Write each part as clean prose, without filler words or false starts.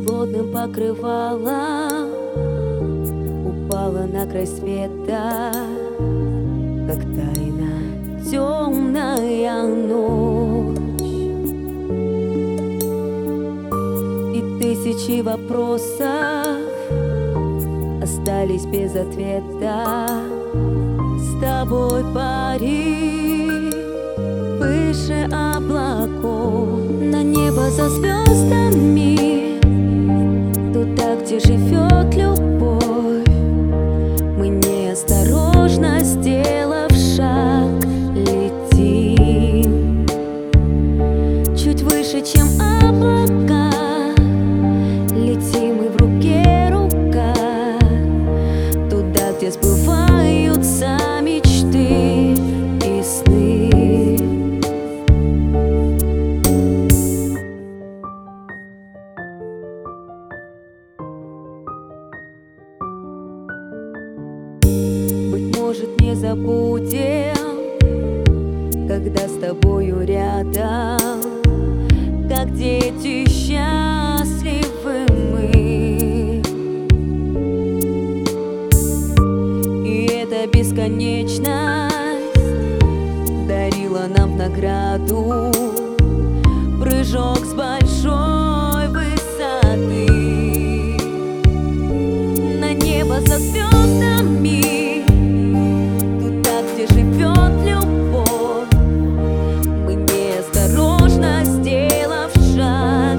холодным покрывалом упала на край света, как тайна темная ночь. И тысячи вопросов остались без ответа. С тобой пари выше облаков, на небо за звездами, туда, где живет любовь. Мы неосторожно, сделав шаг, летим чуть выше, чем облака. Летим и в руке рука, туда, где сбываются мечты и сны. Быть может, не забудем, когда с тобою рядом, как дети счастливы мы. И эта бесконечность дарила нам в награду прыжок с большой высоты. На небо за звездами, туда, где живет любовь. Мы неосторожно, сделав шаг,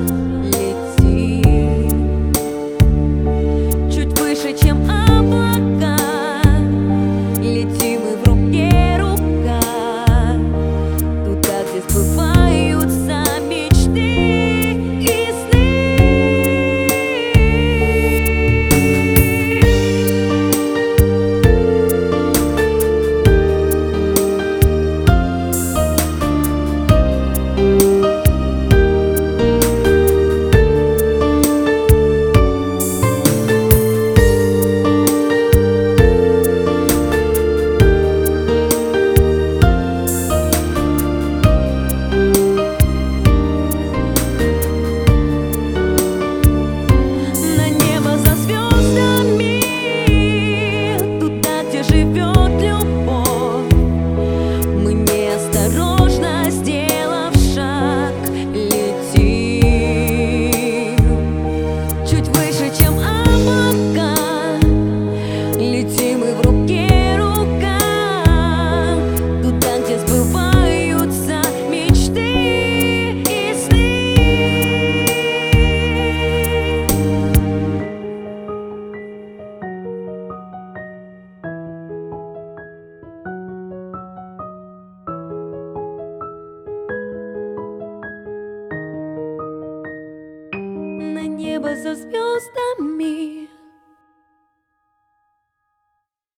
летим чуть выше, чем облака. Летим и в руке рука, туда, где сбываются мечты и сны. На небо за звездами,